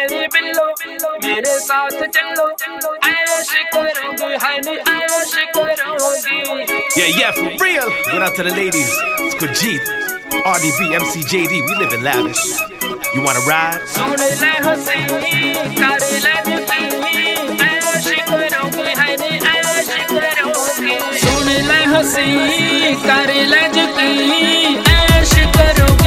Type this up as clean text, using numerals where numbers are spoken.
मेरी बिल्लो, मेरे साथ चलो, ऐश करोगी हनी ऐश करोगी। Yeah, for real. Go out to the ladies. It's Kajit, RDB, MCJD. We live in lavish. You wanna ride? सुन ले हंसी, कर ले यकीन, ऐश करोगी हनी ऐश करोगी। सुन ले हंसी, कर ले यकीन, ऐश करोगी।